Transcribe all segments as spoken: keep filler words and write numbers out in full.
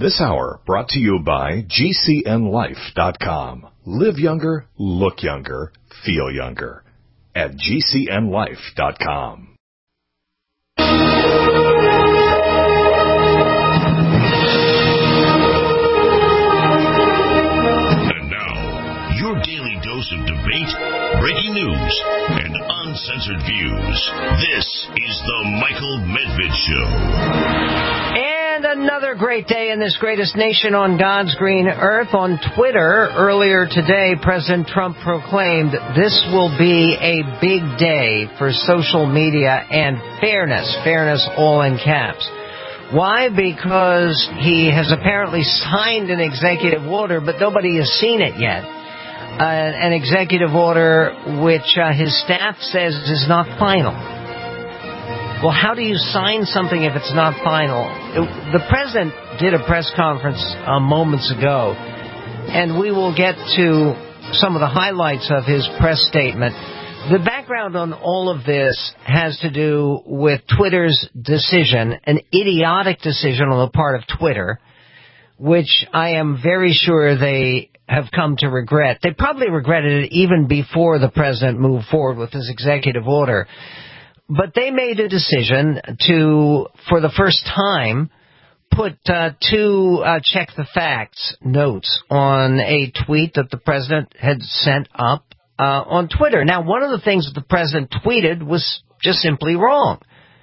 This hour brought to you by G C N life dot com. Live younger, look younger, feel younger at G C N life dot com. And now, your daily dose of debate, breaking news, and uncensored views. This is the Michael Medved Show. And another great day in this greatest nation on God's green earth. On Twitter, earlier today, President Trump proclaimed this will be a big day for social media and fairness. Fairness all in caps. Why? Because he has apparently signed an executive order, but nobody has seen it yet. Uh, an executive order which uh, his staff says is not final. Well, how do you sign something if it's not final? It, the president did a press conference uh, moments ago, and we will get to some of the highlights of his press statement. The background on all of this has to do with Twitter's decision, an idiotic decision on the part of Twitter, which I am very sure they have come to regret. They probably regretted it even before the president moved forward with his executive order. But they made a decision to, for the first time, put uh, two uh, check the facts notes on a tweet that the president had sent up uh, on Twitter. Now, one of the things that the president tweeted was just simply wrong.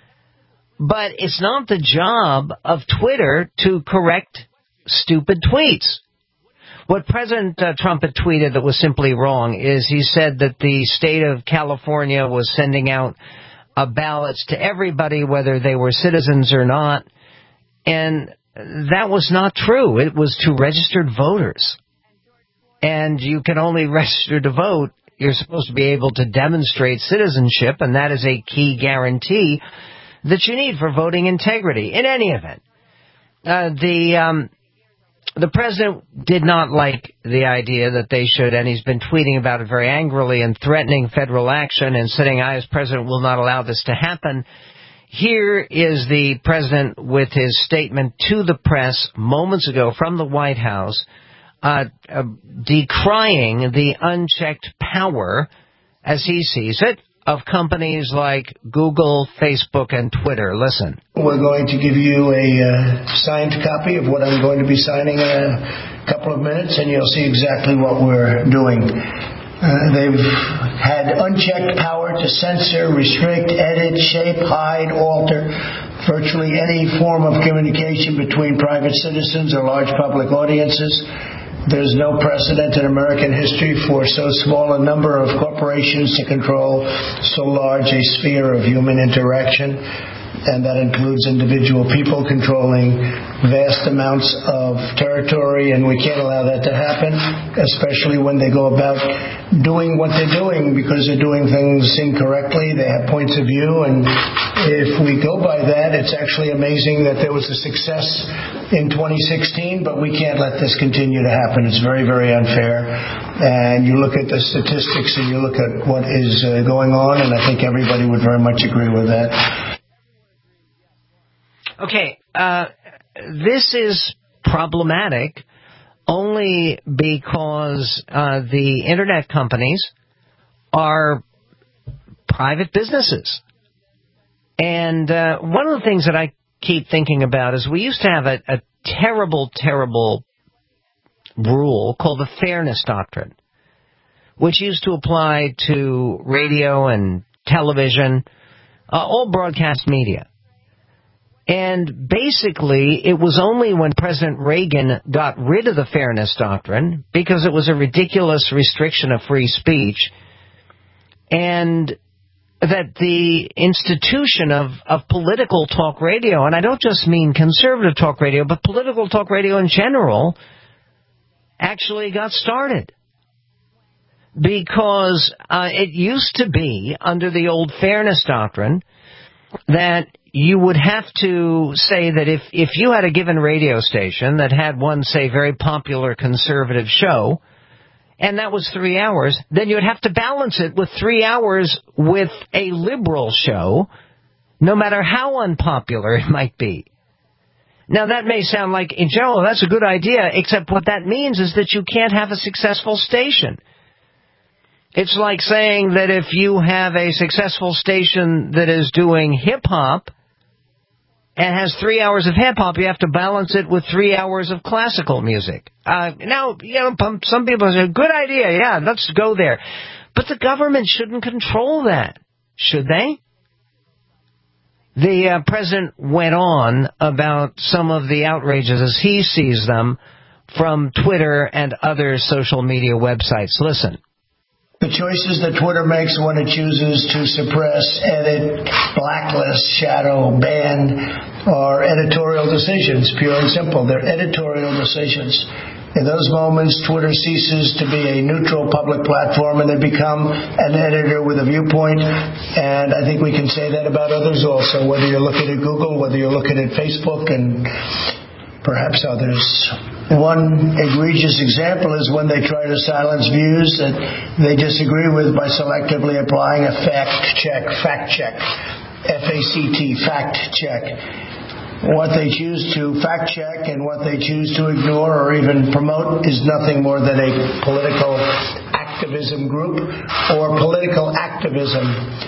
But it's not the job of Twitter to correct stupid tweets. What President uh, Trump had tweeted that was simply wrong is he said that the state of California was sending out uh, ballots to everybody, whether they were citizens or not. And that was not true. It was to registered voters. And you can only register to vote. You're supposed to be able to demonstrate citizenship, and that is a key guarantee that you need for voting integrity. In any event, uh, the... Um, The president did not like the idea that they should, and he's been tweeting about it very angrily and threatening federal action and saying, I as president will not allow this to happen. Here is the president with his statement to the press moments ago from the White House, uh, uh, decrying the unchecked power, as he sees it, of companies like Google, Facebook, and Twitter. Listen. We're going to give you a uh, signed copy of what I'm going to be signing in a couple of minutes, and you'll see exactly what we're doing. Uh, they've had unchecked power to censor, restrict, edit, shape, hide, alter virtually any form of communication between private citizens or large public audiences. There's no precedent in American history for so small a number of corporations to control so large a sphere of human interaction, and that includes individual people controlling vast amounts of territory, and we can't allow that to happen, especially when they go about doing what they're doing, because they're doing things incorrectly. They have points of view, and if we go by that, it's actually amazing that there was a success in twenty sixteen, but we can't let this continue to happen. It's very, very unfair. And you look at the statistics and you look at what is uh, going on, and I think everybody would very much agree with that. Okay, uh, this is problematic only because uh, the Internet companies are private businesses. And uh, one of the things that I keep thinking about is we used to have a, a terrible, terrible rule called the Fairness Doctrine, which used to apply to radio and television, uh, all broadcast media. And basically, it was only when President Reagan got rid of the Fairness Doctrine, because it was a ridiculous restriction of free speech, and that the institution of, of political talk radio, and I don't just mean conservative talk radio, but political talk radio in general, actually got started. Because uh, it used to be, under the old Fairness Doctrine, that you would have to say that if, if you had a given radio station that had one, say, very popular conservative show, and that was three hours, then you would have to balance it with three hours with a liberal show, no matter how unpopular it might be. Now, that may sound like, in general, that's a good idea, except what that means is that you can't have a successful station. It's like saying that if you have a successful station that is doing hip-hop and has three hours of hip-hop, you have to balance it with three hours of classical music. Uh, now, you know, some people say, good idea, yeah, let's go there. But the government shouldn't control that, should they? The uh, president went on about some of the outrages as he sees them from Twitter and other social media websites. Listen. The choices that Twitter makes when it chooses to suppress, edit, blacklist, shadow, ban, are editorial decisions, pure and simple. They're editorial decisions. In those moments, Twitter ceases to be a neutral public platform and they become an editor with a viewpoint. And I think we can say that about others also, whether you're looking at Google, whether you're looking at Facebook, and perhaps others. One egregious example is when they try to silence views that they disagree with by selectively applying a fact check, fact check, F A C T, fact check. What they choose to fact check and what they choose to ignore or even promote is nothing more than a political activism group or political activism.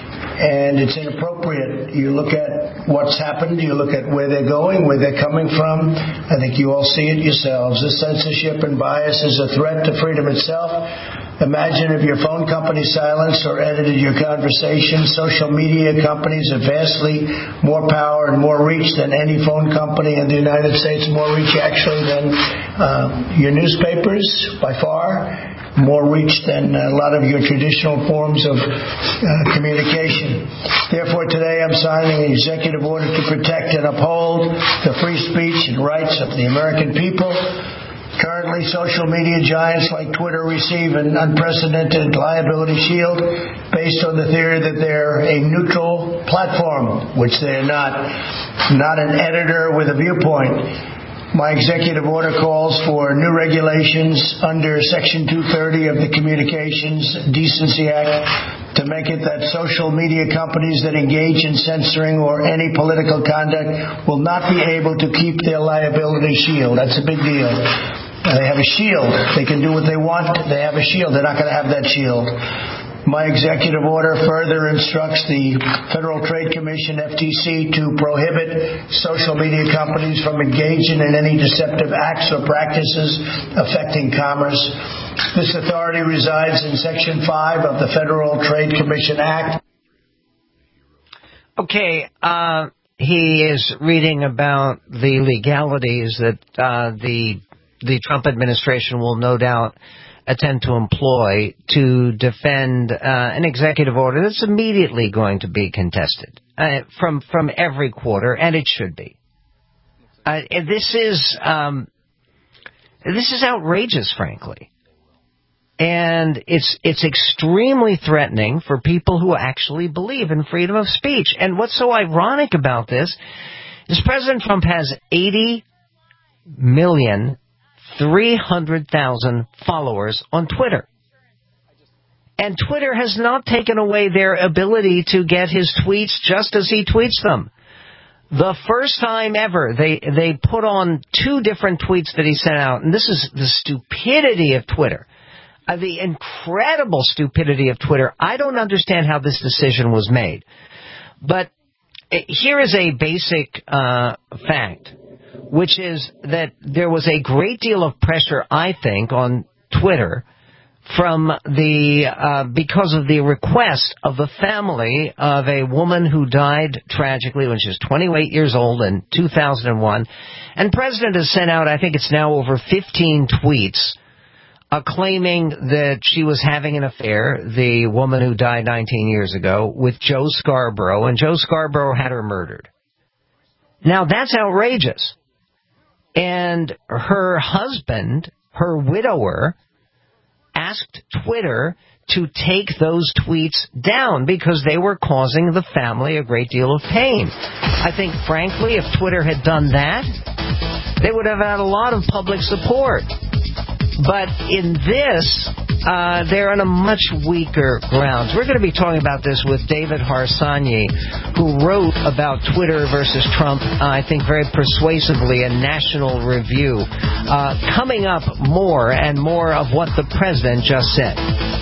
And it's inappropriate. You look at what's happened, you look at where they're going, where they're coming from. I think you all see it yourselves. This censorship and bias is a threat to freedom itself. Imagine if your phone company silenced or edited your conversation. Social media companies have vastly more power and more reach than any phone company in the United States, more reach actually than uh, your newspapers by far. More reach than a lot of your traditional forms of uh, communication. Therefore, today I'm signing an executive order to protect and uphold the free speech and rights of the American people. Currently, social media giants like Twitter receive an unprecedented liability shield based on the theory that they're a neutral platform, which they're not, not an editor with a viewpoint. My executive order calls for new regulations under Section two thirty of the Communications Decency Act to make it that social media companies that engage in censoring or any political conduct will not be able to keep their liability shield. That's a big deal. They have a shield. They can do what they want. They have a shield. They're not going to have that shield. My executive order further instructs the Federal Trade Commission, F T C, to prohibit social media companies from engaging in any deceptive acts or practices affecting commerce. This authority resides in Section five of the Federal Trade Commission Act. Okay, uh, he is reading about the legalities that uh, the the Trump administration will no doubt attempt to employ to defend uh, an executive order that's immediately going to be contested uh, from from every quarter, and it should be. Uh, this is um, this is outrageous, frankly, and it's it's extremely threatening for people who actually believe in freedom of speech. And what's so ironic about this is President Trump has eighty million. three hundred thousand followers on Twitter. And Twitter has not taken away their ability to get his tweets just as he tweets them. The first time ever, they, they put on two different tweets that he sent out, and this is the stupidity of Twitter. Uh, the incredible stupidity of Twitter. I don't understand how this decision was made. But uh, here is a basic uh, fact, which is that there was a great deal of pressure, I think, on Twitter from the uh, because of the request of the family of a woman who died tragically when she was twenty-eight years old in two thousand one. And President has sent out, I think it's now over fifteen tweets, uh, claiming that she was having an affair, the woman who died nineteen years ago, with Joe Scarborough, and Joe Scarborough had her murdered. Now, that's outrageous. And her husband, her widower, asked Twitter to take those tweets down because they were causing the family a great deal of pain. I think, frankly, if Twitter had done that, they would have had a lot of public support. But in this, uh, they're on a much weaker grounds. We're going to be talking about this with David Harsanyi, who wrote about Twitter versus Trump, uh, I think very persuasively, in National Review. Uh, coming up, more and more of what the president just said.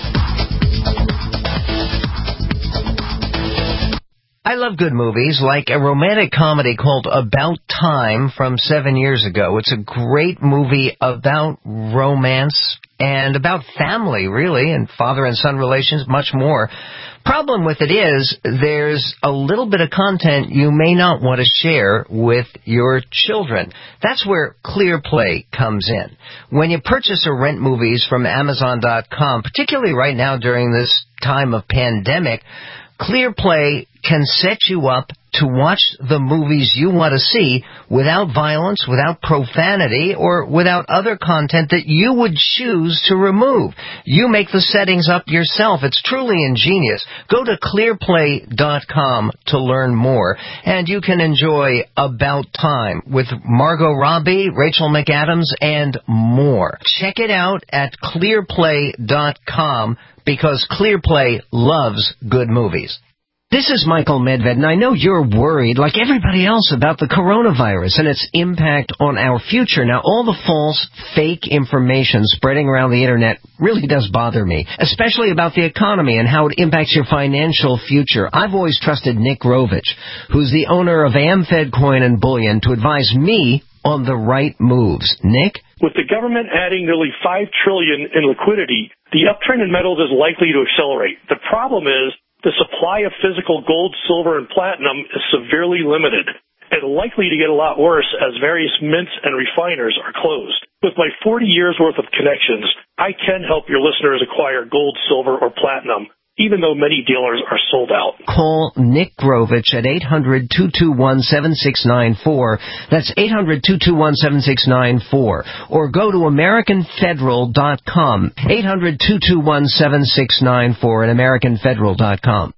I love good movies, like a romantic comedy called About Time from seven years ago. It's a great movie about romance and about family, really, and father and son relations, much more. Problem with it is there's a little bit of content you may not want to share with your children. That's where ClearPlay comes in. When you purchase or rent movies from Amazon dot com, particularly right now during this time of pandemic, ClearPlay can set you up to watch the movies you want to see without violence, without profanity, or without other content that you would choose to remove. You make the settings up yourself. It's truly ingenious. Go to ClearPlay dot com to learn more, and you can enjoy About Time with Margot Robbie, Rachel McAdams, and more. Check it out at ClearPlay dot com because ClearPlay loves good movies. This is Michael Medved, and I know you're worried, like everybody else, about the coronavirus and its impact on our future. Now, all the false, fake information spreading around the Internet really does bother me, especially about the economy and how it impacts your financial future. I've always trusted Nick Rovich, who's the owner of AmFed Coin and Bullion, to advise me on the right moves. Nick? With the government adding nearly five trillion dollars in liquidity, the uptrend in metals is likely to accelerate. The problem is, the supply of physical gold, silver, and platinum is severely limited and likely to get a lot worse as various mints and refiners are closed. With my forty years worth of connections, I can help your listeners acquire gold, silver, or platinum, even though many dealers are sold out. Call Nick Grovich at eight hundred, two two one, seven six nine four. That's eight hundred, two two one, seven six nine four. Or go to American Federal dot com. eight hundred, two two one, seven six nine four at American Federal dot com.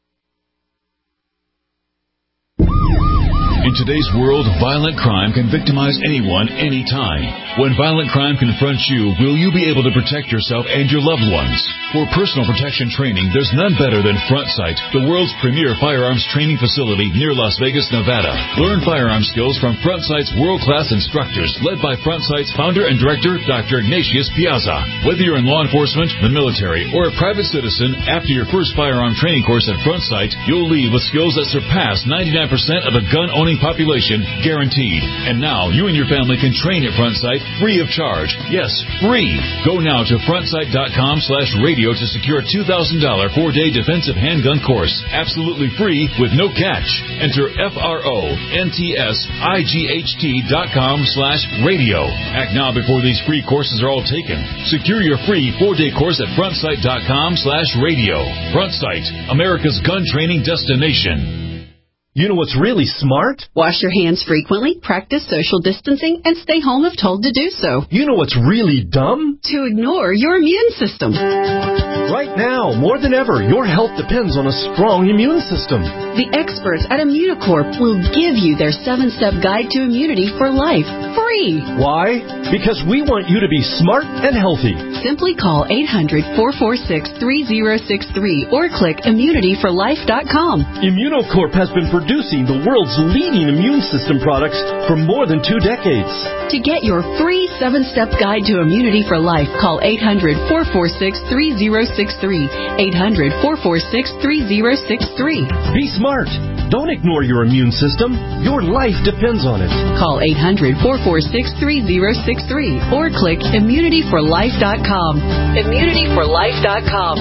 In today's world, violent crime can victimize anyone, anytime. When violent crime confronts you, will you be able to protect yourself and your loved ones? For personal protection training, there's none better than FrontSight, the world's premier firearms training facility near Las Vegas, Nevada. Learn firearm skills from FrontSight's world-class instructors, led by FrontSight's founder and director, Doctor Ignatius Piazza. Whether you're in law enforcement, the military, or a private citizen, after your first firearm training course at FrontSight, you'll leave with skills that surpass ninety-nine percent of the gun-owning population, guaranteed. And now you and your family can train at FrontSight free of charge. Yes, free. Go now to frontsight dot com slash radio to secure a two thousand dollars four-day defensive handgun course. Absolutely free with no catch. Enter F R O N T S I G H T dot com slash radio. Act now before these free courses are all taken. Secure your free four-day course at frontsight dot com slash radio. FrontSight, America's gun training destination. You know what's really smart? Wash your hands frequently, practice social distancing, and stay home if told to do so. You know what's really dumb? To ignore your immune system. Right now, more than ever, your health depends on a strong immune system. The experts at Immunocorp will give you their seven-step guide to immunity for life, free. Why? Because we want you to be smart and healthy. Simply call eight hundred, four four six, three zero six three or click immunity for life dot com. Immunocorp has been producing the world's leading immune system products for more than two decades. To get your free seven-step guide to immunity for life, call eight hundred, four four six, three zero six three. eight hundred, four four six, three zero six three. Be smart. Don't ignore your immune system. Your life depends on it. Call eight hundred, four four six, three zero six three or click immunity for life dot com. immunity for life dot com.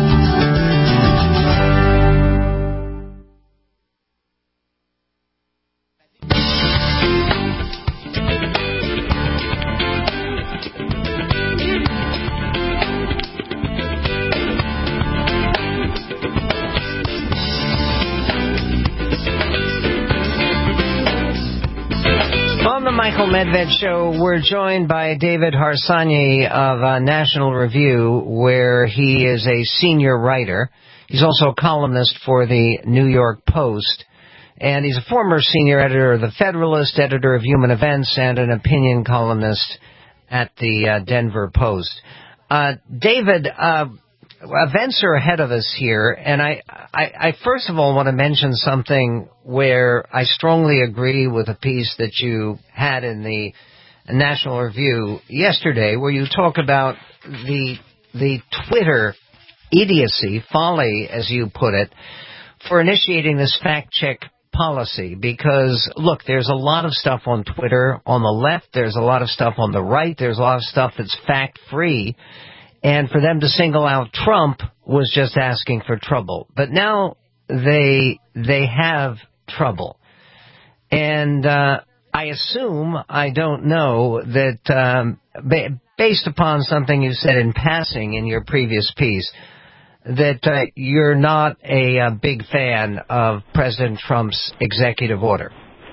Michael Medved Show. We're joined by David Harsanyi of uh, National Review, where he is a senior writer. He's also a columnist for the New York Post, and he's a former senior editor of The Federalist, editor of Human Events, and an opinion columnist at the uh, Denver Post. Uh, David, uh, events are ahead of us here, and I, I, I first of all want to mention something where I strongly agree with a piece that you had in the National Review yesterday, where you talk about the the Twitter idiocy, folly, as you put it, for initiating this fact-check policy. Because, look, there's a lot of stuff on Twitter on the left, there's a lot of stuff on the right, there's a lot of stuff that's fact-free, and for them to single out Trump was just asking for trouble. But now they they have trouble. And uh, I assume, I don't know, that um, ba- based upon something you said in passing in your previous piece, that uh, you're not a, a big fan of President Trump's executive order.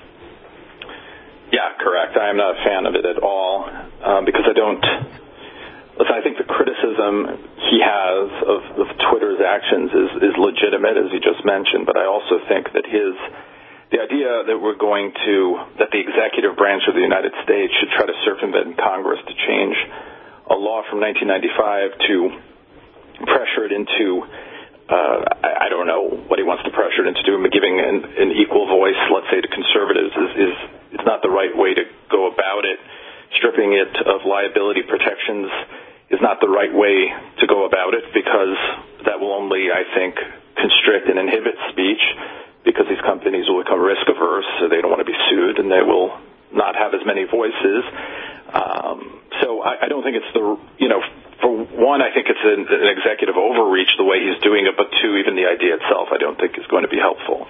Yeah, correct. I am not a fan of it at all uh, because I don't... Listen, I think the criticism he has of, of Twitter's actions is, is legitimate, as you just mentioned, but I also think that his... The idea that we're going to, that the executive branch of the United States should try to circumvent Congress to change a law from nineteen ninety-five to pressure it into, uh, I, I don't know what he wants to pressure it into doing, but giving an, an equal voice, let's say, to conservatives is, is, is not the right way to go about it. Stripping it of liability protections is not the right way to go about it, because that will only, I think, constrict and inhibit speech, because these companies will become risk averse, so they don't want to be sued, and they will not have as many voices. Um, so I, I don't think it's the, you know, for one, I think it's an, an executive overreach the way he's doing it, but two, even the idea itself I don't think is going to be helpful.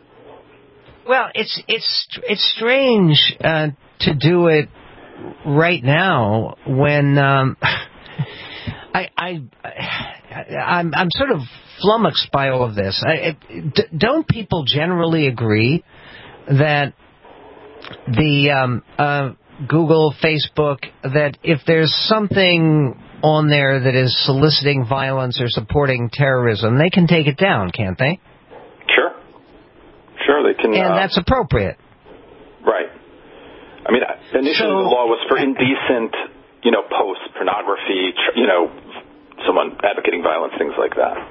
Well, it's it's it's strange uh, to do it right now when um, I I I'm I'm sort of flummoxed by all of this. I, d- don't people generally agree that the um, uh, Google, Facebook, that if there's something on there that is soliciting violence or supporting terrorism, they can take it down, can't they? Sure. Sure, they can. And uh, that's appropriate. Right. I mean, initially so, the law was for indecent, you know, posts, pornography, you know, someone advocating violence, things like that.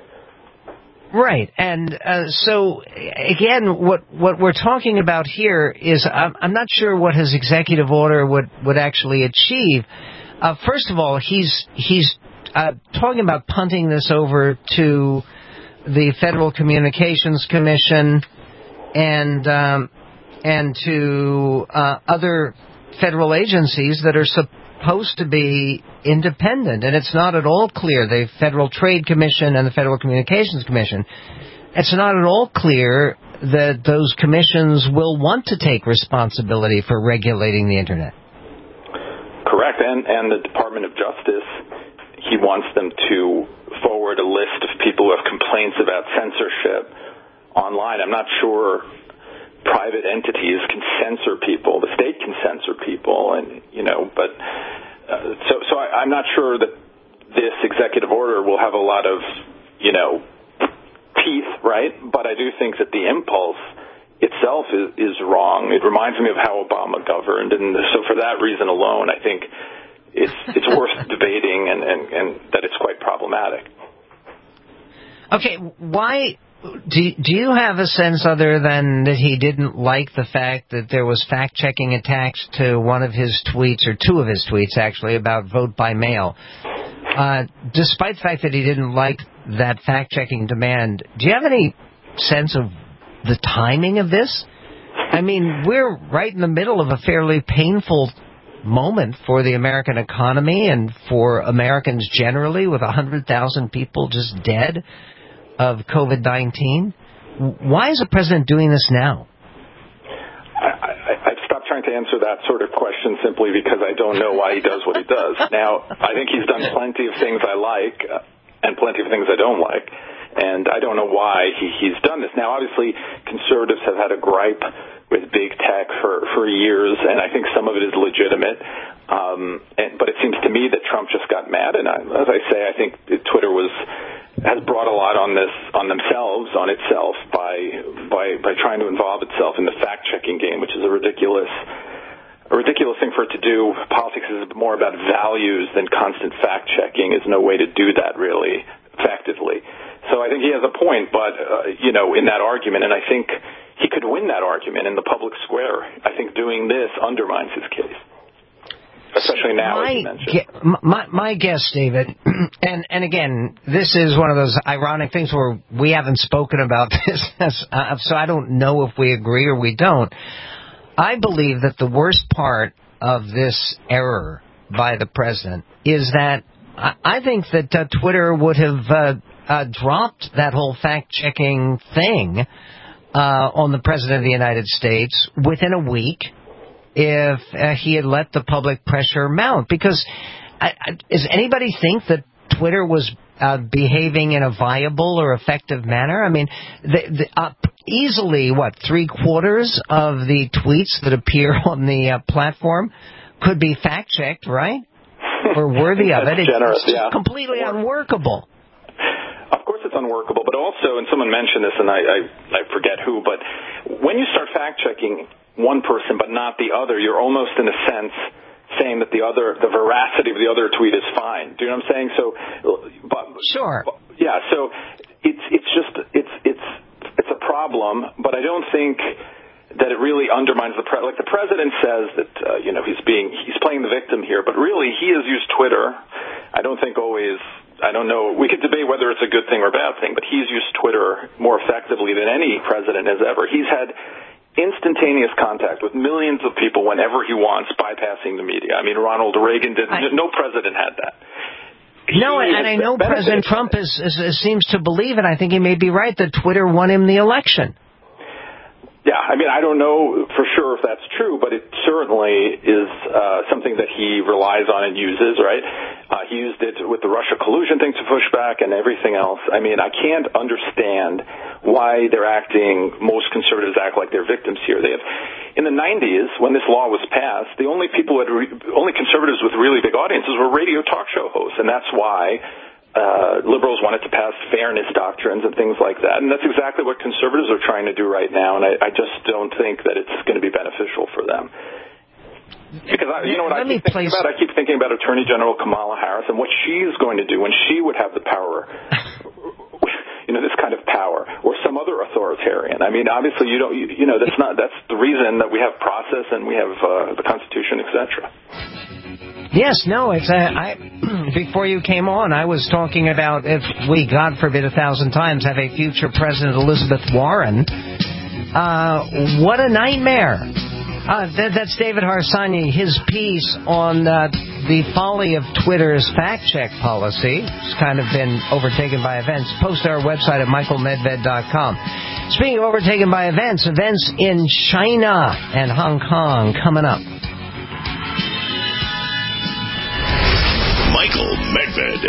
Right, and uh, so again, what what we're talking about here is I'm, I'm not sure what his executive order would, would actually achieve. Uh, first of all, he's he's uh, talking about punting this over to the Federal Communications Commission and um, and to uh, other federal agencies that are supposed to be independent, and it's not at all clear. The Federal Trade Commission and the Federal Communications Commission, it's not at all clear that those commissions will want to take responsibility for regulating the Internet. Correct, and, and the Department of Justice, he wants them to forward a list of people who have complaints about censorship online. I'm not sure private entities can censor people. The state can censor people, and you know, but uh, so so I, I'm not sure that this executive order will have a lot of, you know, teeth, right? But I do think that the impulse itself is, is wrong. It reminds me of how Obama governed, and so for that reason alone, I think it's it's worth debating, and, and, and that it's quite problematic. Okay, why... Do, do you have a sense other than that he didn't like the fact that there was fact-checking attached to one of his tweets, or two of his tweets, actually, about vote by mail? Uh, despite the fact that he didn't like that fact-checking demand, do you have any sense of the timing of this? I mean, we're right in the middle of a fairly painful moment for the American economy and for Americans generally, with one hundred thousand people just dead of COVID nineteen. Why is the president doing this now? I, I, I've stopped trying to answer that sort of question simply because I don't know why he does what he does. Now, I think he's done plenty of things I like uh, and plenty of things I don't like, and I don't know why he, he's done this. Now, obviously, conservatives have had a gripe with big tech for, for years, and I think some of it is legitimate. Um, and, but it seems to me that Trump just got mad, and I, as I say, I think Twitter was has brought a lot on this, on themselves, on itself, by by by trying to involve itself in the fact-checking game, which is a ridiculous, a a ridiculous thing for it to do. Politics is more about values than constant fact-checking. Is no way to do that, really, effectively. So I think he has a point, but, uh, you know, in that argument, and I think he could win that argument in the public square. I think doing this undermines his case, especially now, my, as you mentioned. My, my guess, David, and, and again, this is one of those ironic things where we haven't spoken about this, uh, so I don't know if we agree or we don't. I believe that the worst part of this error by the president is that I, I think that uh, Twitter would have uh, Uh, dropped that whole fact-checking thing uh, on the President of the United States within a week if uh, he had let the public pressure mount. Because I, I, does anybody think that Twitter was uh, behaving in a viable or effective manner? I mean, the, the, uh, easily, what, three-quarters of the tweets that appear on the uh, platform could be fact-checked, right? Or worthy of it. It's generous, just yeah. completely unworkable. Of course it's unworkable, but also, and someone mentioned this, and I, I, I forget who, but when you start fact-checking one person but not the other, you're almost, in a sense, saying that the other, the veracity of the other tweet is fine. Do you know what I'm saying? So, but, Sure. But, yeah, so it's it's just, it's it's it's a problem, but I don't think that it really undermines the pre- like the president says that uh, you know he's being he's playing the victim here, but really he has used Twitter. I don't think always. I don't know. We could debate whether it's a good thing or a bad thing, but he's used Twitter more effectively than any president has ever. He's had instantaneous contact with millions of people whenever he wants, bypassing the media. I mean, Ronald Reagan didn't. I, no president had that. He no, and I know President Trump is, is, is, seems to believe, and I think he may be right, that Twitter won him the election. Yeah, I mean, I don't know for sure if that's true, but it certainly is uh, something that he relies on and uses, right? Uh, he used it with the Russia collusion thing to push back and everything else. I mean, I can't understand why they're acting, most conservatives act like they're victims here. They have, in the nineties, when this law was passed, the only people who had, re, only conservatives with really big audiences were radio talk show hosts, and that's why Uh, liberals wanted to pass fairness doctrines and things like that, and that's exactly what conservatives are trying to do right now, and I, I just don't think that it's going to be beneficial for them. Because, I, you know what I keep thinking about? I keep thinking about Attorney General Kamala Harris and what she's going to do when she would have the power, you know, this kind of power, or some other authoritarian. I mean, obviously, you don't, you, you know, that's not, that's the reason that we have process and we have uh, the Constitution, et cetera. Yes, no, it's a, I, before you came on, I was talking about if we, God forbid a thousand times, have a future President Elizabeth Warren, uh, what a nightmare. Uh, that, that's David Harsanyi, his piece on uh, the folly of Twitter's fact-check policy. It's kind of been overtaken by events. Post to our website at michael medved dot com. Speaking of overtaken by events, events in China and Hong Kong coming up. Michael Medved.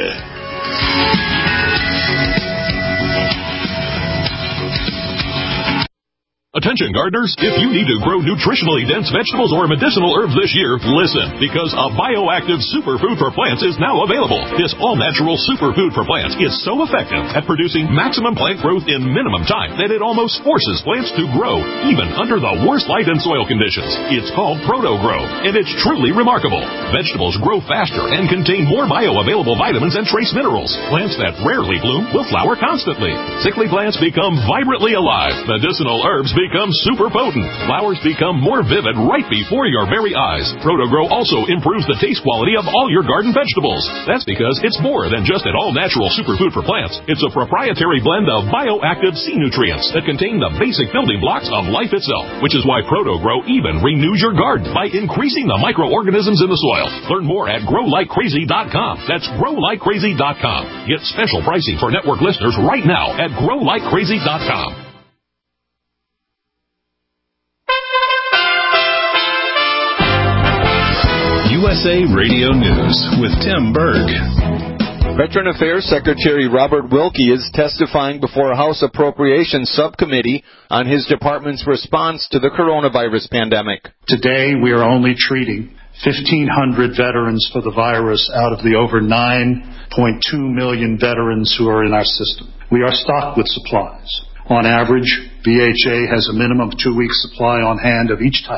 Attention gardeners, if you need to grow nutritionally dense vegetables or medicinal herbs this year, listen, because a bioactive superfood for plants is now available. This all-natural superfood for plants is so effective at producing maximum plant growth in minimum time that it almost forces plants to grow, even under the worst light and soil conditions. It's called ProtoGrow, and it's truly remarkable. Vegetables grow faster and contain more bioavailable vitamins and trace minerals. Plants that rarely bloom will flower constantly. Sickly plants become vibrantly alive. Medicinal herbs become become super potent. Flowers become more vivid right before your very eyes. ProtoGrow also improves the taste quality of all your garden vegetables. That's because it's more than just an all-natural superfood for plants. It's a proprietary blend of bioactive sea nutrients that contain the basic building blocks of life itself, which is why ProtoGrow even renews your garden by increasing the microorganisms in the soil. Learn more at grow like crazy dot com. That's grow like crazy dot com. Get special pricing for network listeners right now at grow like crazy dot com. U S A Radio News with Tim Berg. Veteran Affairs Secretary Robert Wilkie is testifying before a House Appropriations Subcommittee on his department's response to the coronavirus pandemic. Today, we are only treating fifteen hundred veterans for the virus out of the over nine point two million veterans who are in our system. We are stocked with supplies. On average, V H A has a minimum of two weeks supply on hand of each type.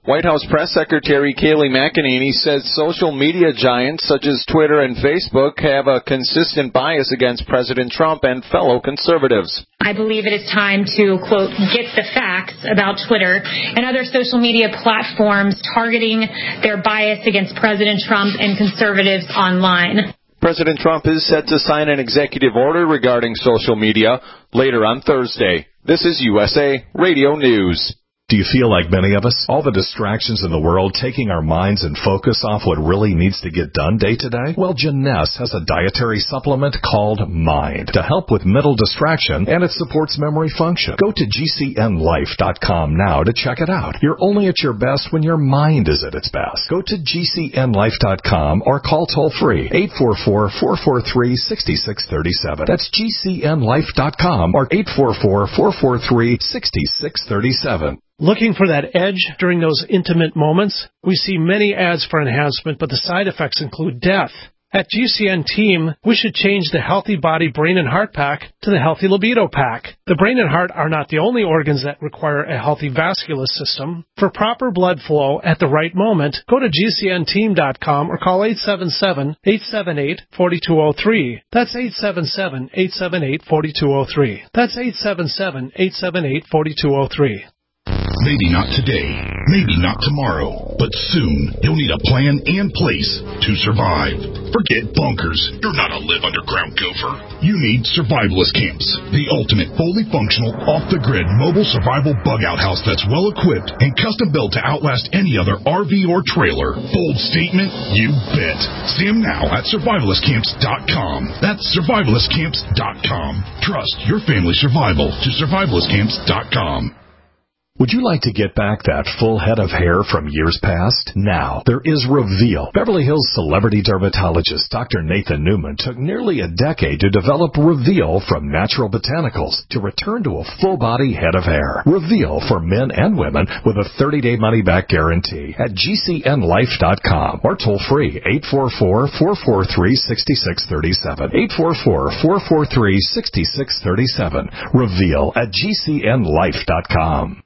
White House Press Secretary Kayleigh McEnany says social media giants such as Twitter and Facebook have a consistent bias against President Trump and fellow conservatives. I believe it is time to, quote, get the facts about Twitter and other social media platforms targeting their bias against President Trump and conservatives online. President Trump is set to sign an executive order regarding social media later on Thursday. This is U S A Radio News. Do you feel like many of us? All the distractions in the world taking our minds and focus off what really needs to get done day to day? Well, Jeunesse has a dietary supplement called Mind to help with mental distraction, and it supports memory function. Go to G C N life dot com now to check it out. You're only at your best when your mind is at its best. Go to G C N life dot com or call toll-free eight four four, four four three, six six three seven. That's G C N life dot com or eight four four, four four three, six six three seven. Looking for that edge during those intimate moments? We see many ads for enhancement, but the side effects include death. At G C N Team, we should change the Healthy Body Brain and Heart Pack to the Healthy Libido Pack. The brain and heart are not the only organs that require a healthy vascular system. For proper blood flow at the right moment, go to G C N team dot com or call eight seven seven, eight seven eight, four two zero three. That's eight seven seven, eight seven eight, four two zero three. That's eight seven seven, eight seven eight, four two zero three. Maybe not today, maybe not tomorrow, but soon you'll need a plan and place to survive. Forget bunkers. You're not a live underground gopher. You need survivalist camps, the ultimate fully functional, off-the-grid mobile survival bug-out house that's well-equipped and custom-built to outlast any other R V or trailer. Bold statement? You bet. See them now at survivalist camps dot com. That's survivalist camps dot com. Trust your family's survival to survivalist camps dot com. Would you like to get back that full head of hair from years past? Now, there is Reveal. Beverly Hills celebrity dermatologist Doctor Nathan Newman took nearly a decade to develop Reveal from natural botanicals to return to a full-body head of hair. Reveal for men and women with a thirty-day money-back guarantee at G C N life dot com or toll-free eight four four, four four three, six six three seven. eight four four, four four three, six six three seven. Reveal at G C N life dot com.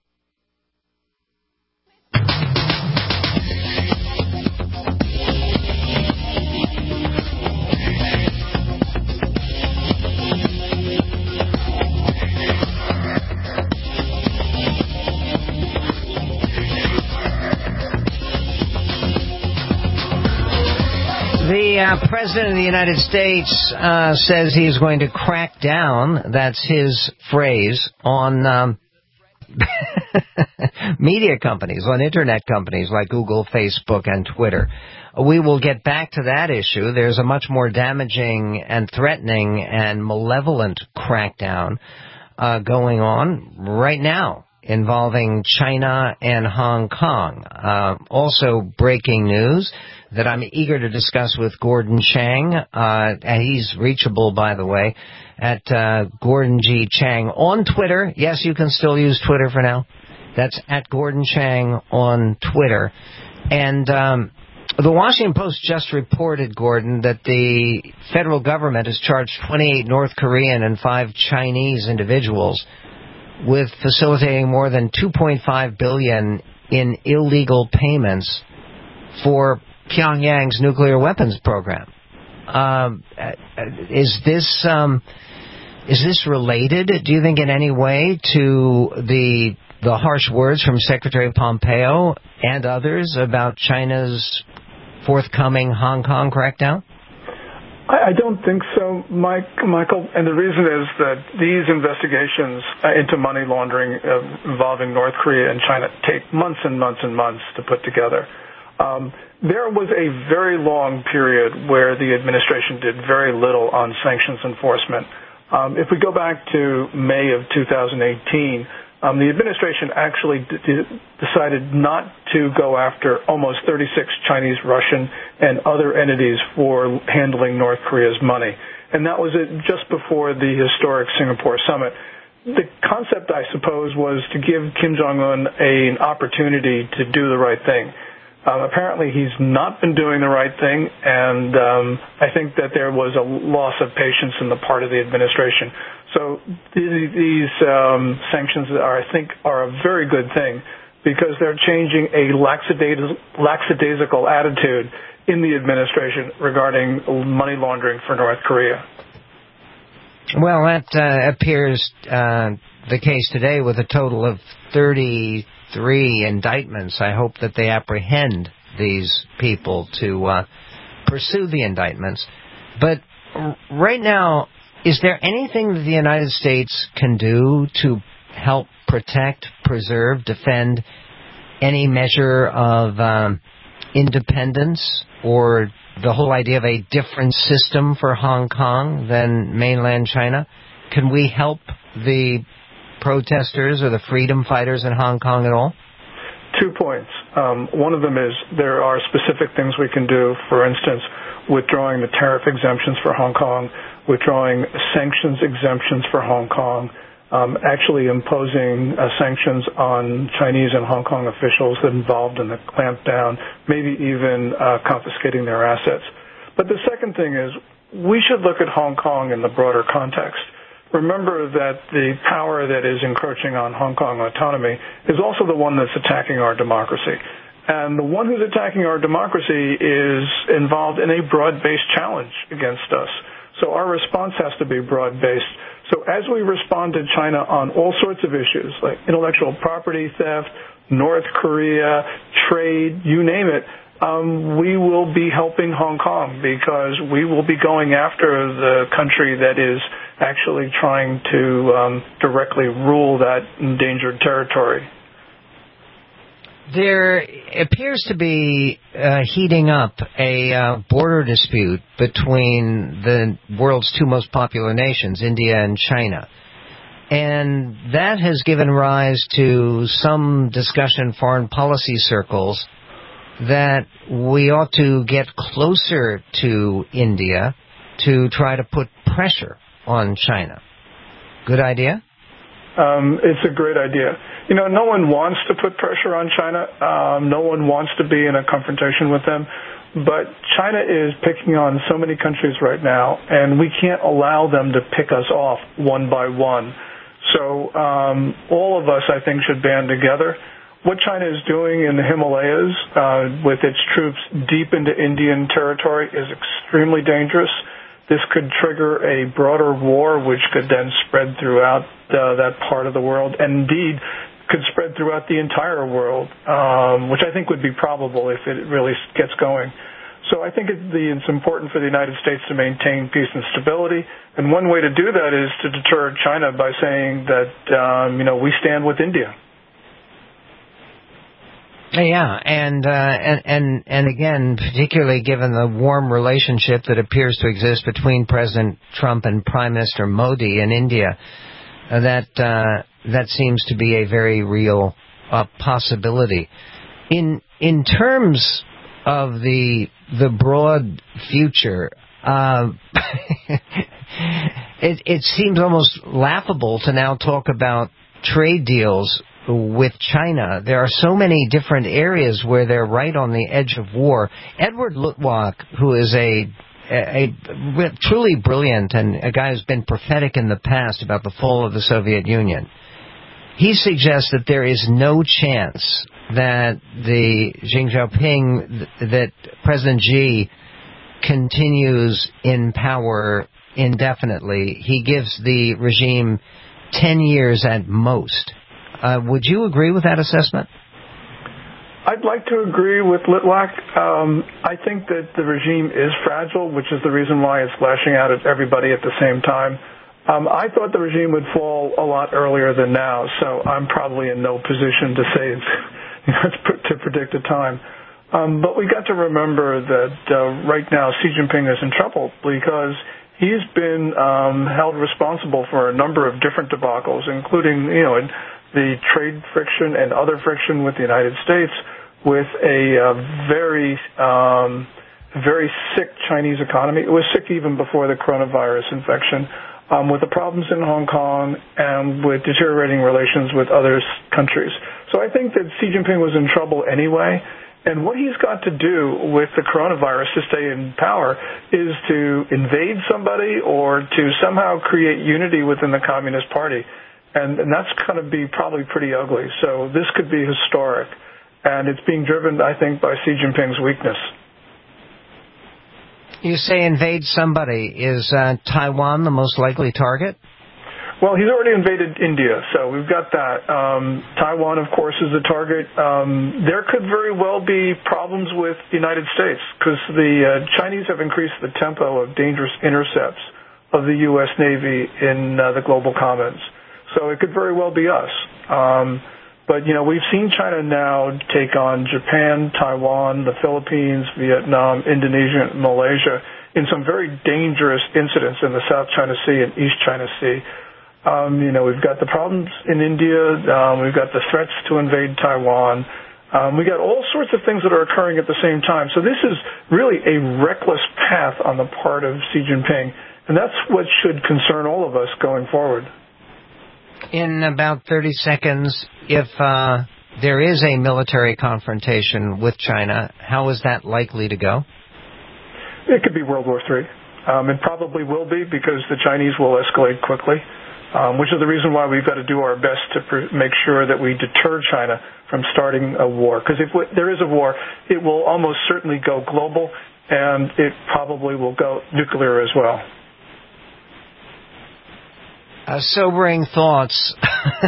The uh, President of the United States uh, says he's going to crack down, that's his phrase, on um, media companies, on Internet companies like Google, Facebook, and Twitter. We will get back to that issue. There's a much more damaging and threatening and malevolent crackdown uh, going on right now involving China and Hong Kong. Uh, also breaking news that I'm eager to discuss with Gordon Chang. Uh, he's reachable, by the way, at uh, Gordon G. Chang on Twitter. Yes, you can still use Twitter for now. That's at Gordon Chang on Twitter. And um, the Washington Post just reported, Gordon, that the federal government has charged twenty-eight North Korean and five Chinese individuals with facilitating more than two point five billion dollars in illegal payments for Pyongyang's nuclear weapons program. Um, is this um, is this related, do you think, in any way to the the harsh words from Secretary Pompeo and others about China's forthcoming Hong Kong crackdown? I don't think so, Mike, Michael, and the reason is that these investigations into money laundering uh, involving North Korea and China take months and months and months to put together. Um, there was a very long period where the administration did very little on sanctions enforcement. Um, if we go back to May of two thousand eighteen, um, the administration actually d- d- decided not to go after almost thirty-six Chinese, Russian, and other entities for handling North Korea's money. And that was it just before the historic Singapore summit. The concept, I suppose, was to give Kim Jong-un a, an opportunity to do the right thing. Um, apparently, he's not been doing the right thing, and um, I think that there was a loss of patience in the part of the administration. So these, these um, sanctions, are, I think, are a very good thing. because they're changing a lackadaisical attitude in the administration regarding money laundering for North Korea. Well, that uh, appears uh, the case today with a total of thirty-three indictments. I hope that they apprehend these people to uh, pursue the indictments. But right now, is there anything that the United States can do to help protect, preserve, defend any measure of um, independence or the whole idea of a different system for Hong Kong than mainland China? Can we help the protesters or the freedom fighters in Hong Kong at all? Two points. Um, one of them is there are specific things we can do. For instance, withdrawing the tariff exemptions for Hong Kong, withdrawing sanctions exemptions for Hong Kong, um, actually imposing uh, sanctions on Chinese and Hong Kong officials involved in the clampdown, maybe even uh, confiscating their assets. But the second thing is we should look at Hong Kong in the broader context. Remember that the power that is encroaching on Hong Kong autonomy is also the one that's attacking our democracy. And the one who's attacking our democracy is involved in a broad-based challenge against us. So our response has to be broad-based. So as we respond to China on all sorts of issues, like intellectual property theft, North Korea, trade, you name it, um, we will be helping Hong Kong because we will be going after the country that is actually trying to um, directly rule that endangered territory. There appears to be uh, heating up a uh, border dispute between the world's two most popular nations, India and China. And that has given rise to some discussion in foreign policy circles that we ought to get closer to India to try to put pressure on China. Good idea? Um, it's a great idea. You know, no one wants to put pressure on China. Um, no one wants to be in a confrontation with them. But China is picking on so many countries right now, and we can't allow them to pick us off one by one. So um, all of us, I think, should band together. What China is doing in the Himalayas uh, with its troops deep into Indian territory is extremely dangerous. This could trigger a broader war, which could then spread throughout uh, that part of the world, and indeed could spread throughout the entire world, um, which I think would be probable if it really gets going. So I think it, the, it's important for the United States to maintain peace and stability, and one way to do that is to deter China by saying that, um, you know, we stand with India. Yeah, and, uh, and and and again, particularly given the warm relationship that appears to exist between President Trump and Prime Minister Modi in India, uh, that uh, that seems to be a very real uh, possibility. In in terms of the the broad future, uh, it it seems almost laughable to now talk about trade deals with China. There are so many different areas where they're right on the edge of war. Edward Luttwak, who is a, a, a truly brilliant and a guy who's been prophetic in the past about the fall of the Soviet Union, he suggests that there is no chance that the Xi Jinping, that President Xi continues in power indefinitely. He gives the regime ten years at most. Uh, would you agree with that assessment? I'd like to agree with Litwack. Um, I think that the regime is fragile, which is the reason why it's lashing out at everybody at the same time. Um, I thought the regime would fall a lot earlier than now, so I'm probably in no position to say you know, to predict a time. Um, but we got to remember that uh, right now Xi Jinping is in trouble because he's been um, held responsible for a number of different debacles, including, you know, the trade friction and other friction with the United States, with a uh, very, um, very sick Chinese economy. It was sick even before the coronavirus infection, um, with the problems in Hong Kong and with deteriorating relations with other countries. So I think that Xi Jinping was in trouble anyway. And what he's got to do with the coronavirus to stay in power is to invade somebody or to somehow create unity within the Communist Party. And, and that's going to be probably pretty ugly. So this could be historic. And it's being driven, I think, by Xi Jinping's weakness. You say invade somebody. Is uh, Taiwan the most likely target? Well, he's already invaded India, so we've got that. Um, Taiwan, of course, is a target. Um, there could very well be problems with the United States because the uh, Chinese have increased the tempo of dangerous intercepts of the U S Navy in uh, the global commons. So it could very well be us. Um, but, you know, we've seen China now take on Japan, Taiwan, the Philippines, Vietnam, Indonesia, and Malaysia in some very dangerous incidents in the South China Sea and East China Sea. Um, you know, we've got the problems in India. Um, we've got the threats to invade Taiwan. Um, we got all sorts of things that are occurring at the same time. So this is really a reckless path on the part of Xi Jinping, and that's what should concern all of us going forward. In about thirty seconds, if uh, there is a military confrontation with China, how is that likely to go? It could be World War Three. Um, it probably will be because the Chinese will escalate quickly, um, which is the reason why we've got to do our best to pr- make sure that we deter China from starting a war. Because if w- there is a war, it will almost certainly go global, and it probably will go nuclear as well. Uh, sobering thoughts.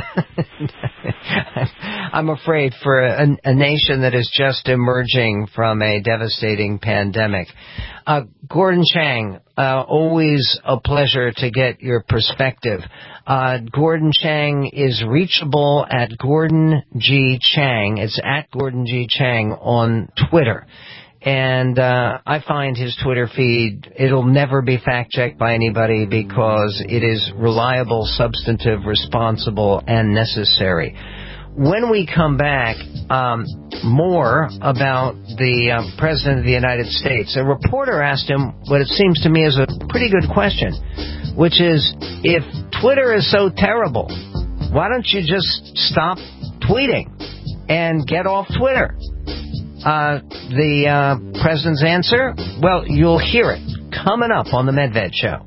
I'm afraid for a, a nation that is just emerging from a devastating pandemic. Uh, Gordon Chang, uh, always a pleasure to get your perspective. Uh, Gordon Chang is reachable at Gordon G. Chang. It's at Gordon G. Chang on Twitter. And uh, I find his Twitter feed, it'll never be fact-checked by anybody because it is reliable, substantive, responsible, and necessary. When we come back, um, more about the uh, President of the United States. A reporter asked him what it seems to me is a pretty good question, which is, if Twitter is so terrible, why don't you just stop tweeting and get off Twitter? Uh, the uh, President's answer? Well, you'll hear it coming up on the Medved Show.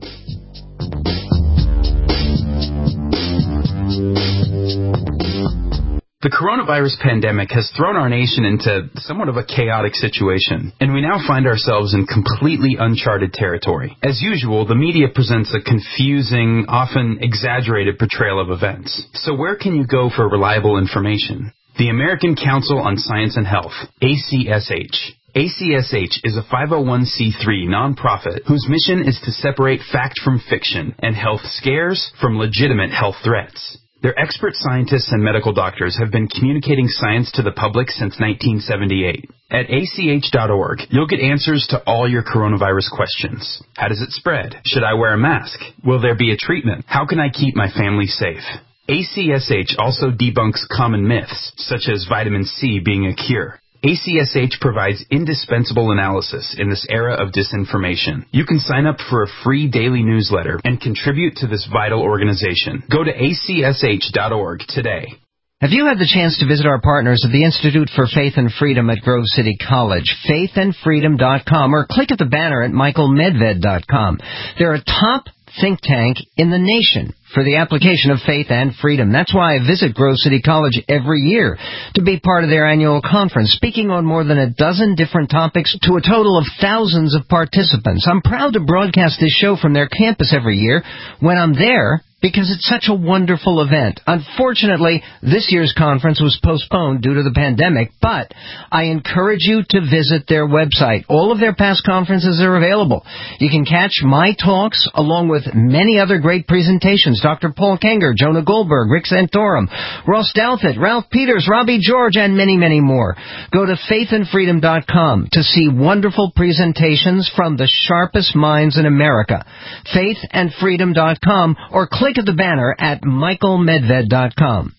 The coronavirus pandemic has thrown our nation into somewhat of a chaotic situation, and we now find ourselves in completely uncharted territory. As usual, the media presents a confusing, often exaggerated portrayal of events. So where can you go for reliable information? The American Council on Science and Health, A C S H. A C S H is a five oh one c three nonprofit whose mission is to separate fact from fiction and health scares from legitimate health threats. Their expert scientists and medical doctors have been communicating science to the public since nineteen seventy-eight. At A C H dot org, you'll get answers to all your coronavirus questions. How does it spread? Should I wear a mask? Will there be a treatment? How can I keep my family safe? A C S H also debunks common myths, such as vitamin C being a cure. A C S H provides indispensable analysis in this era of disinformation. You can sign up for a free daily newsletter and contribute to this vital organization. Go to A C S H dot org today. Have you had the chance to visit our partners at the Institute for Faith and Freedom at Grove City College, faith and freedom dot com, or click at the banner at michael medved dot com. They're a top think tank in the nation for the application of faith and freedom. That's why I visit Grove City College every year to be part of their annual conference, speaking on more than a dozen different topics to a total of thousands of participants. I'm proud to broadcast this show from their campus every year when I'm there, because it's such a wonderful event. Unfortunately, this year's conference was postponed due to the pandemic, but I encourage you to visit their website. All of their past conferences are available. You can catch my talks along with many other great presentations. Doctor Paul Kenger, Jonah Goldberg, Rick Santorum, Ross Douthat, Ralph Peters, Robbie George, and many, many more. Go to faith and freedom dot com to see wonderful presentations from the sharpest minds in America. faith and freedom dot com, or click at the banner at michael medved dot com.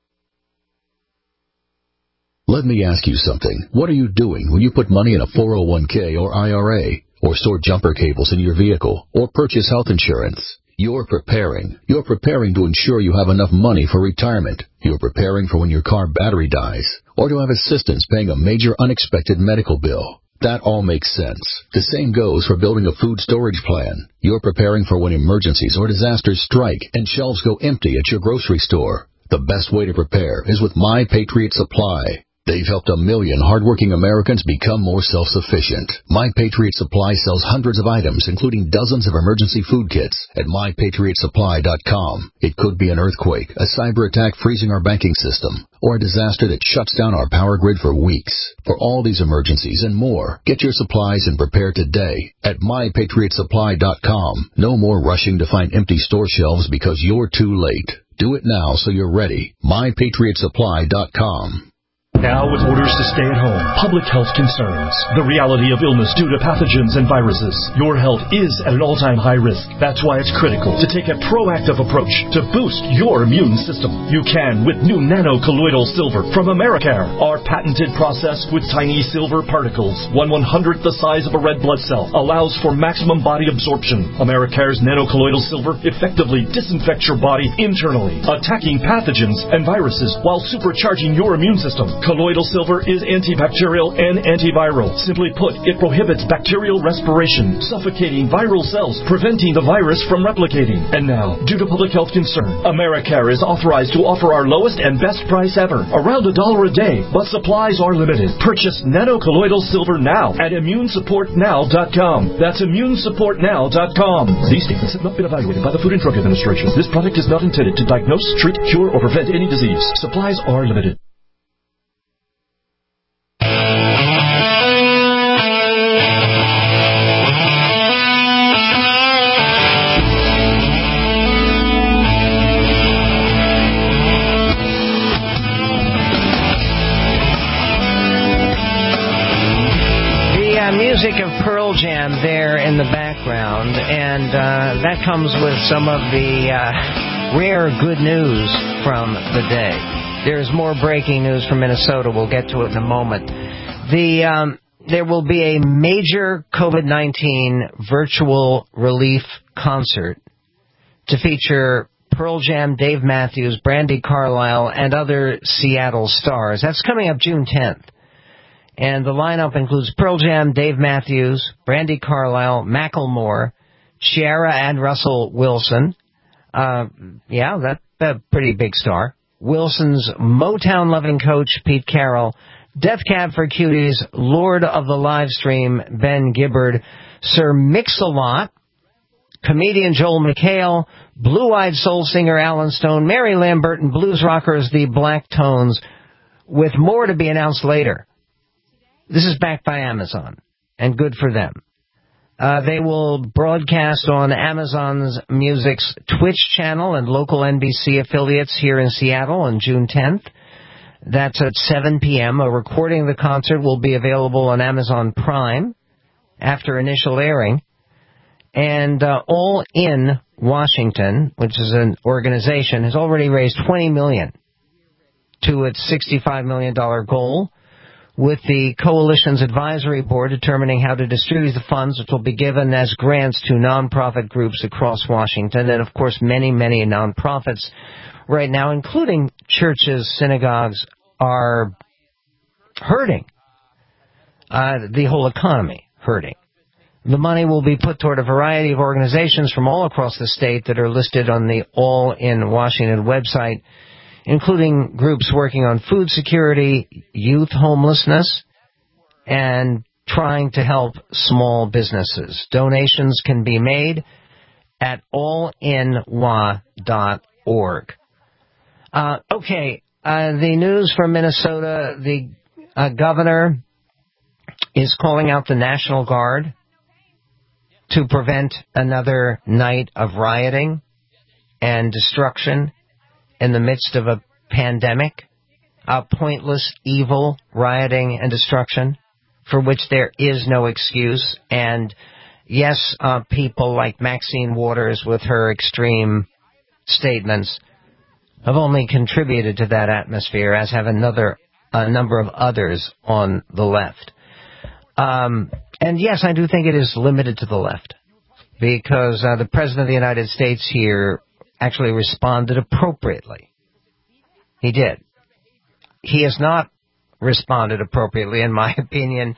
Let me ask you something. What are you doing when you put money in a four oh one k or I R A, or store jumper cables in your vehicle, or purchase health insurance? You're preparing. You're preparing to ensure you have enough money for retirement. You're preparing for when your car battery dies, or to have assistance paying a major unexpected medical bill. That all makes sense. The same goes for building a food storage plan. You're preparing for when emergencies or disasters strike and shelves go empty at your grocery store. The best way to prepare is with My Patriot Supply. They've helped a million hardworking Americans become more self-sufficient. My Patriot Supply sells hundreds of items, including dozens of emergency food kits at my patriot supply dot com. It could be an earthquake, a cyber attack freezing our banking system, or a disaster that shuts down our power grid for weeks. For all these emergencies and more, get your supplies and prepare today at my patriot supply dot com. No more rushing to find empty store shelves because you're too late. Do it now so you're ready. my patriot supply dot com. Now with orders to stay at home, public health concerns, the reality of illness due to pathogens and viruses, your health is at an all-time high risk. That's why it's critical to take a proactive approach to boost your immune system. You can with new nano-colloidal silver from Americare, our patented process with tiny silver particles, one one-hundredth the size of a red blood cell, allows for maximum body absorption. Americare's nano-colloidal silver effectively disinfects your body internally, attacking pathogens and viruses while supercharging your immune system. Colloidal silver is antibacterial and antiviral. Simply put, it prohibits bacterial respiration, suffocating viral cells, preventing the virus from replicating. And now, due to public health concern, Americare is authorized to offer our lowest and best price ever, around a dollar a day, but supplies are limited. Purchase nano-colloidal silver now at immune support now dot com. That's immune support now dot com. These statements have not been evaluated by the Food and Drug Administration. This product is not intended to diagnose, treat, cure, or prevent any disease. Supplies are limited. Music of Pearl Jam there in the background, and uh, that comes with some of the uh, rare good news from the day. There's more breaking news from Minnesota. We'll get to it in a moment. The um, there will be a major COVID nineteen virtual relief concert to feature Pearl Jam, Dave Matthews, Brandi Carlile, and other Seattle stars. That's coming up June tenth. And the lineup includes Pearl Jam, Dave Matthews, Brandi Carlile, Macklemore, Ciara and Russell Wilson. Uh, yeah, that's a pretty big star. Wilson's Motown-loving coach, Pete Carroll, Death Cab for Cuties, Lord of the Livestream, Ben Gibbard, Sir Mix-a-Lot, comedian Joel McHale, blue-eyed soul singer Alan Stone, Mary Lambert, and blues rockers the Black Tones, with more to be announced later. This is backed by Amazon, and good for them. Uh, they will broadcast on Amazon's Music's Twitch channel and local N B C affiliates here in Seattle on June tenth. That's at seven p.m. A recording of the concert will be available on Amazon Prime after initial airing. And uh, All In Washington, which is an organization, has already raised twenty million dollars to its sixty-five million dollars goal, with the Coalition's advisory board determining how to distribute the funds, which will be given as grants to nonprofit groups across Washington. And, of course, many, many nonprofits right now, including churches, synagogues, are hurting. Uh, the whole economy hurting. The money will be put toward a variety of organizations from all across the state that are listed on the All In Washington website, including groups working on food security, youth homelessness, and trying to help small businesses. Donations can be made at all in w a dot org. Uh, okay, uh, the news from Minnesota, the uh, governor is calling out the National Guard to prevent another night of rioting and destruction in the midst of a pandemic, a pointless, evil rioting and destruction for which there is no excuse. And yes, uh, people like Maxine Waters with her extreme statements have only contributed to that atmosphere, as have another a number of others on the left. Um, and yes, I do think it is limited to the left, because uh, the President of the United States here actually responded appropriately. He did. He has not responded appropriately, in my opinion,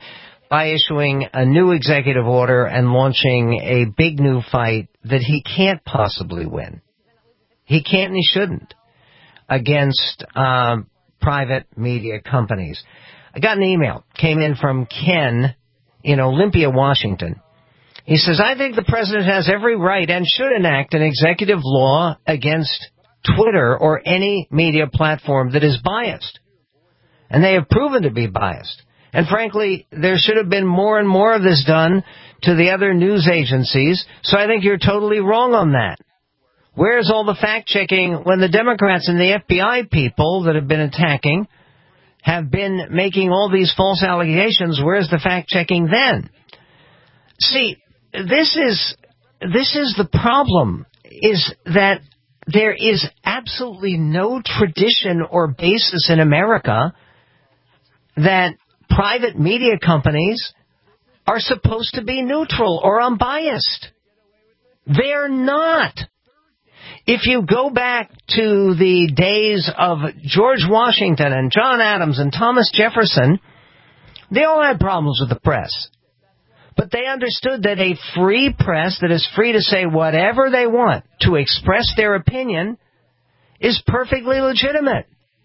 by issuing a new executive order and launching a big new fight that he can't possibly win. He can't and he shouldn't against um, private media companies. I got an email, came in from Ken in Olympia, Washington. He says, I think the president has every right and should enact an executive law against Twitter or any media platform that is biased. And they have proven to be biased. And frankly, there should have been more and more of this done to the other news agencies. So I think you're totally wrong on that. Where's all the fact-checking when the Democrats and the F B I people that have been attacking have been making all these false allegations? Where's the fact-checking then? See, this is this is the problem, is that there is absolutely no tradition or basis in America that private media companies are supposed to be neutral or unbiased. They're not. If you go back to the days of George Washington and John Adams and Thomas Jefferson, they all had problems with the press. But they understood that a free press that is free to say whatever they want, to express their opinion, is perfectly legitimate.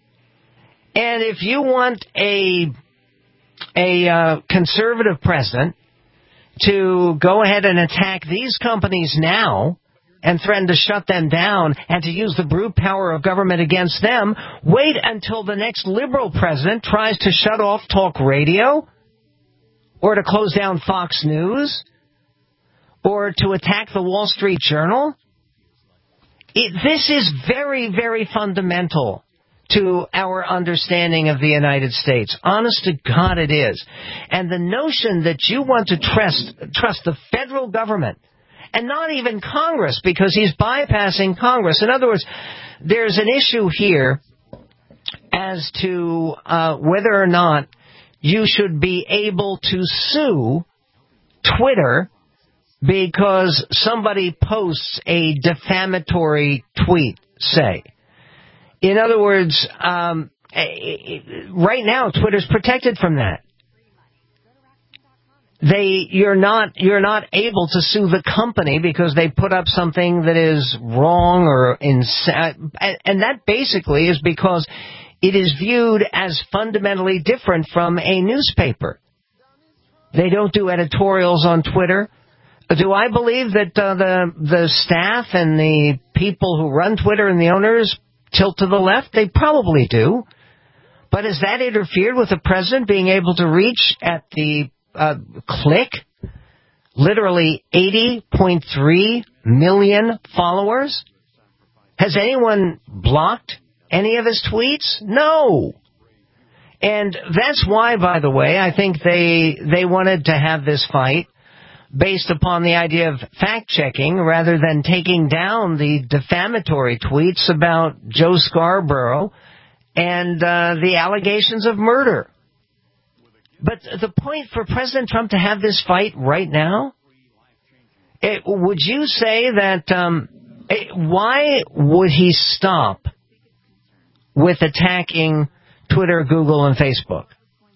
And if you want a a uh, conservative president to go ahead and attack these companies now and threaten to shut them down and to use the brute power of government against them, wait until the next liberal president tries to shut off talk radio or to close down Fox News or to attack the Wall Street Journal. It, this is very, very fundamental to our understanding of the United States. Honest to God, it is. And the notion that you want to trust, trust the federal government, and not even Congress, because he's bypassing Congress. In other words, there's an issue here as to uh, whether or not you should be able to sue Twitter because somebody posts a defamatory tweet, say. In other words, um, right now, Twitter's protected from that. They, you're not, you're not able to sue the company because they put up something that is wrong or insane. And that basically is because it is viewed as fundamentally different from a newspaper. They don't do editorials on Twitter. Do I believe that uh, the the staff and the people who run Twitter and the owners tilt to the left? They probably do. But has that interfered with the president being able to reach at the uh, click literally eighty point three million followers? Has anyone blocked any of his tweets? No. And that's why, by the way, I think they they wanted to have this fight based upon the idea of fact-checking rather than taking down the defamatory tweets about Joe Scarborough and uh, the allegations of murder. But the point for President Trump to have this fight right now, it, would you say that, um, it, why would he stop with attacking Twitter, Google, and Facebook?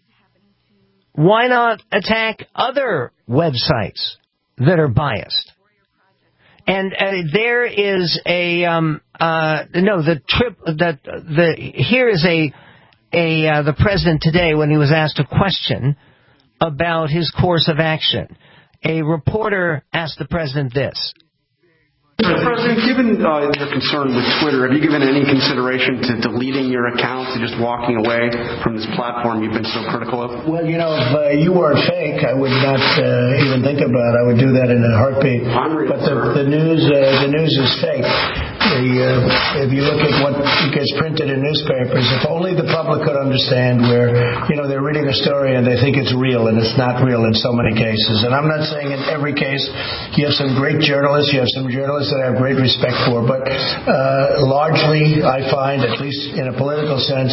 Why not attack other websites that are biased? And uh, there is a um, uh, no the trip that the here is a a uh, the president today when he was asked a question about his course of action. A reporter asked the president this. Mister President, given uh, your concern with Twitter, have you given any consideration to deleting your account, to just walking away from this platform you've been so critical of? Well, you know, if uh, you weren't fake, I would not uh, even think about it. I would do that in a heartbeat. I'm real, but the, the news, uh, the news is fake. The, uh, if you look at what gets printed in newspapers, if only the public could understand where, you know, they're reading a story and they think it's real, and it's not real in so many cases. And I'm not saying in every case. You have some great journalists. You have some journalists that I have great respect for, but uh, largely I find, at least in a political sense,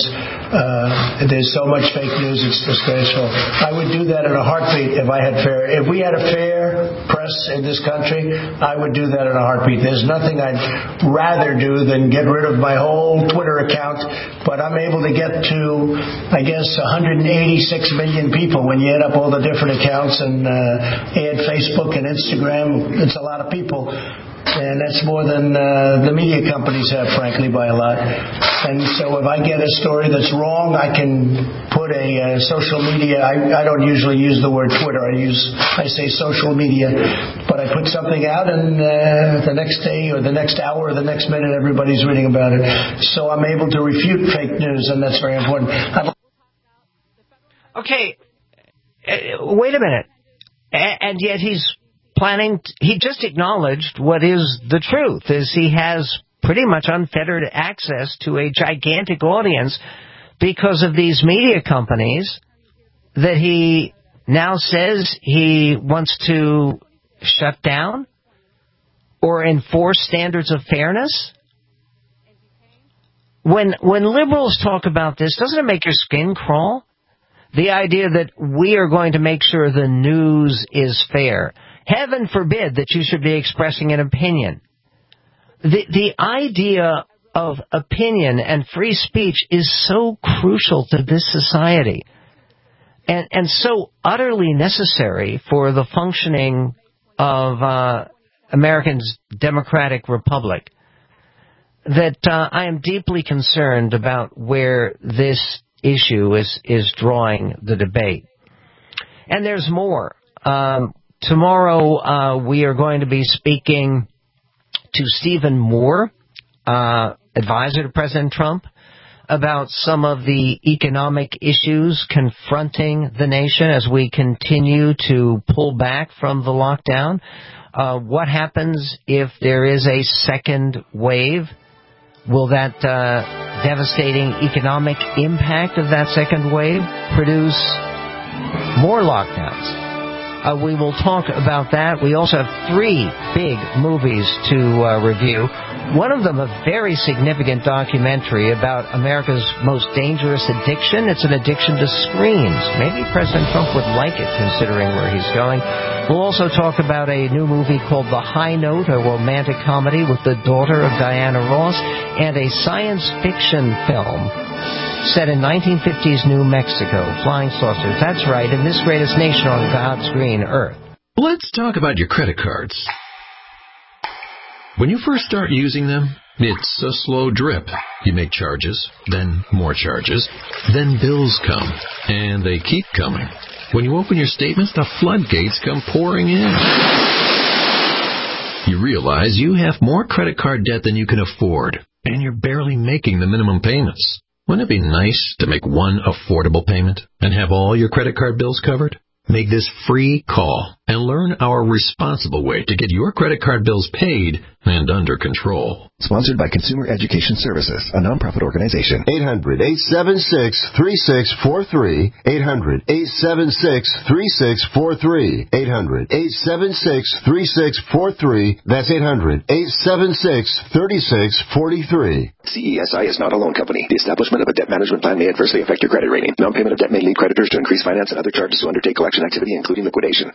Uh, there's so much fake news, it's disgraceful. I would do that in a heartbeat if I had fair. If we had a fair press in this country, I would do that in a heartbeat. There's nothing I'd rather do than get rid of my whole Twitter account, but I'm able to get to, I guess, one hundred eighty-six million people when you add up all the different accounts and uh, add Facebook and Instagram. It's a lot of people. And that's more than uh, the media companies have, frankly, by a lot. And so if I get a story that's wrong, I can put a uh, social media. I, I don't usually use the word Twitter. I use I say social media. But I put something out, and uh, the next day or the next hour or the next minute, everybody's reading about it. So I'm able to refute fake news, and that's very important. I'd okay, uh, wait a minute. A- and yet he's planning, t- he just acknowledged what is the truth, is he has pretty much unfettered access to a gigantic audience because of these media companies that he now says he wants to shut down or enforce standards of fairness. When when liberals talk about this, doesn't it make your skin crawl? The idea that we are going to make sure the news is fair. Heaven forbid that you should be expressing an opinion. The the idea of opinion and free speech is so crucial to this society and, and so utterly necessary for the functioning of uh, America's democratic republic that uh, I am deeply concerned about where this issue is, is drawing the debate. And there's more. Um, Tomorrow, uh, we are going to be speaking to Stephen Moore, uh, advisor to President Trump, about some of the economic issues confronting the nation as we continue to pull back from the lockdown. Uh, what happens if there is a second wave? Will that uh, devastating economic impact of that second wave produce more lockdowns? Uh, we will talk about that. We also have three big movies to uh, review. One of them, a very significant documentary about America's most dangerous addiction. It's an addiction to screens. Maybe President Trump would like it, considering where he's going. We'll also talk about a new movie called The High Note, a romantic comedy with the daughter of Diana Ross, and a science fiction film set in nineteen fifties New Mexico, flying saucers. That's right, in this greatest nation on God's green earth. Let's talk about your credit cards. When you first start using them, it's a slow drip. You make charges, then more charges, then bills come, and they keep coming. When you open your statements, the floodgates come pouring in. You realize you have more credit card debt than you can afford, and you're barely making the minimum payments. Wouldn't it be nice to make one affordable payment and have all your credit card bills covered? Make this free call and learn our responsible way to get your credit card bills paid and under control. Sponsored by Consumer Education Services, a nonprofit organization. eight hundred, eight seven six, three six four three. eight hundred, eight seven six, three six four three. eight hundred, eight seven six, three six four three. That's eight hundred, eight seven six, three six four three. C E S I is not a loan company. The establishment of a debt management plan may adversely affect your credit rating. Non-payment of debt may lead creditors to increase finance and other charges to undertake collection activity, including liquidation.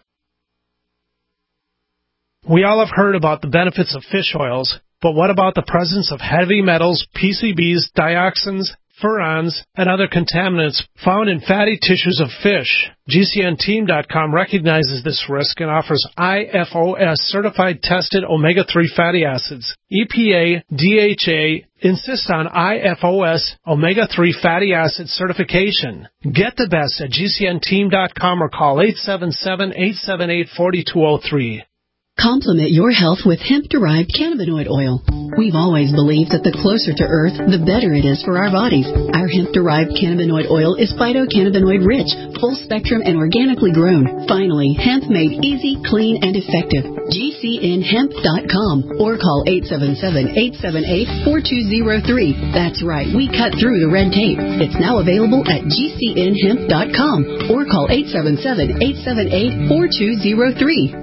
We all have heard about the benefits of fish oils, but what about the presence of heavy metals, P C Bs, dioxins, furans, and other contaminants found in fatty tissues of fish? G C N team dot com recognizes this risk and offers I F O S certified tested omega three fatty acids. E P A, D H A insist on I F O S omega three fatty acid certification. Get the best at G C N team dot com or call eight seven seven, eight seven eight, four two zero three. Complement your health with hemp-derived cannabinoid oil. We've always believed that the closer to Earth, the better it is for our bodies. Our hemp-derived cannabinoid oil is phytocannabinoid-rich, full-spectrum, and organically grown. Finally, hemp made easy, clean, and effective. G C N hemp dot com or call eight seven seven, eight seven eight, four two zero three. That's right, we cut through the red tape. It's now available at G C N hemp dot com or call eight seven seven, eight seven eight, four two zero three.